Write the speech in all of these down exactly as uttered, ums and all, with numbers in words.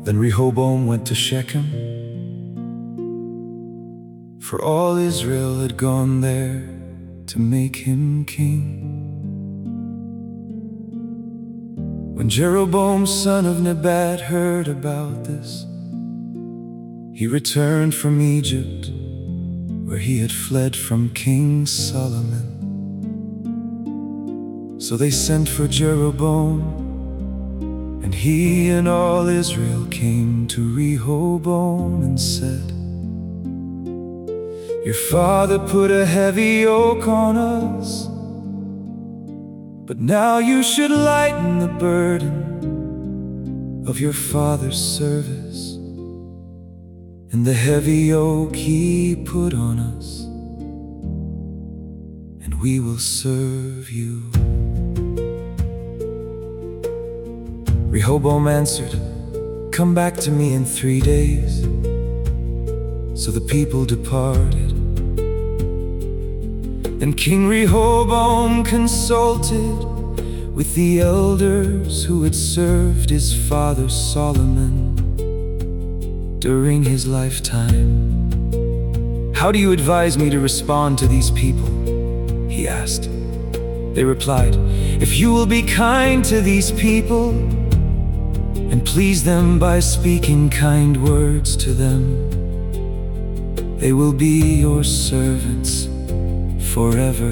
Then Rehoboam went to Shechem, for all Israel had gone there to make him king. When Jeroboam son of Nebat heard about this, he returned from Egypt, where he had fled from King Solomon. So they sent for Jeroboam, and he and all Israel came to Rehoboam and said, "Your father put a heavy yoke on us, but now you should lighten the burden of your father's service and the heavy yoke he put on us, and we will serve you." Rehoboam answered, "Come back to me in three days." So the people departed. Then King Rehoboam consulted with the elders who had served his father Solomon during his lifetime. "How do you advise me to respond to these people?" he asked. They replied, "If you will be kind to these people and please them by speaking kind words to them, they will be your servants forever."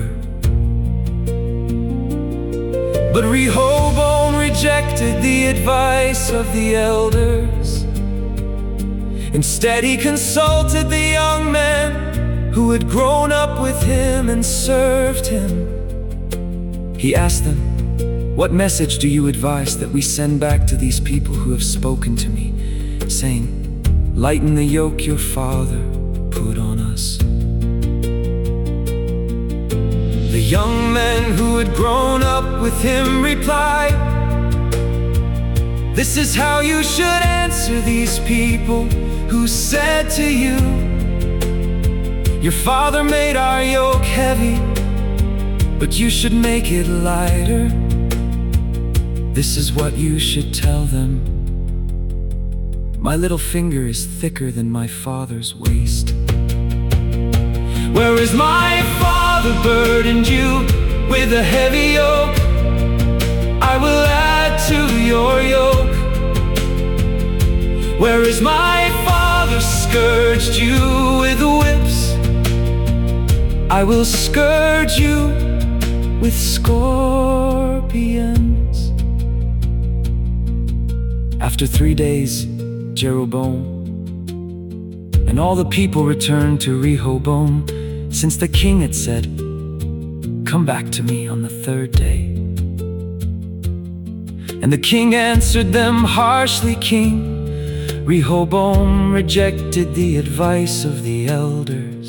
But Rehoboam rejected the advice of the elders. Instead, he consulted the young men who had grown up with him and served him. He asked them, "What message do you advise that we send back to these people who have spoken to me, saying, 'Lighten the yoke your father put on us'?" The young men who had grown up with him replied, "This is how you should answer these people who said to you, 'Your father made our yoke heavy, but you should make it lighter.' This is what you should tell them: 'My little finger is thicker than my father's waist. Whereas my father burdened you with a heavy yoke, I will add to your yoke. Whereas my father scourged you with whips, I will scourge you with scorpions." After three days, Jeroboam and all the people returned to Rehoboam, since the king had said, "Come back to me on the third day." And the king answered them harshly, "King Rehoboam rejected the advice of the elders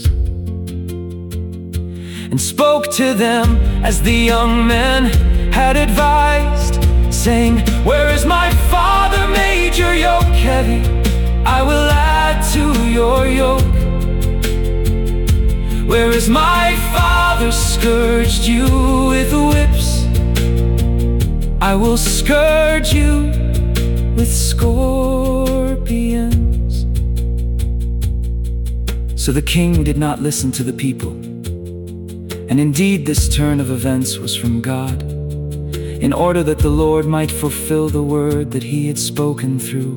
and spoke to them as the young men had advised, saying, 'Whereas my father made your yoke heavy, I will add to your yoke. Whereas my father scourged you with whips, I will scourge you with scorpions." So the king did not listen to the people. And indeed this turn of events was from God, in order that the Lord might fulfill the word that he had spoken through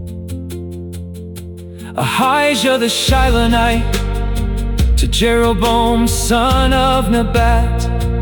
Ahijah the Shilonite to Jeroboam son of Nebat.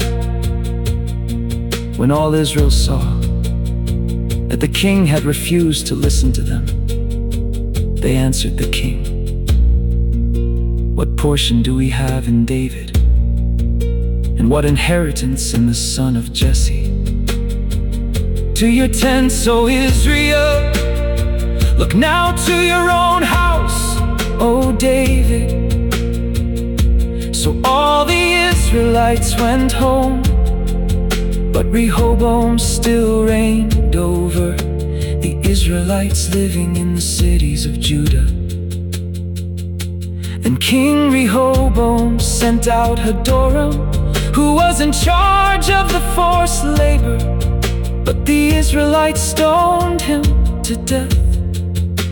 When all Israel saw that the king had refused to listen to them, they answered the king, "What portion do we have in David? And what inheritance in the son of Jesse? To your tents, O Israel, look now to your own house, O David." So all the Israelites went home, but Rehoboam still reigned over the Israelites living in the cities of Judah. Then King Rehoboam sent out Hadoram, who was in charge of the forced labor, but the Israelites stoned him to death.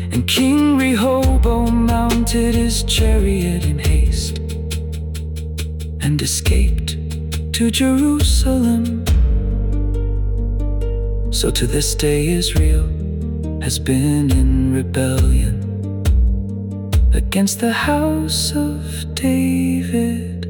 And King Rehoboam mounted his chariot in haste and escaped to Jerusalem. So to this day Israel has been in rebellion against the house of David.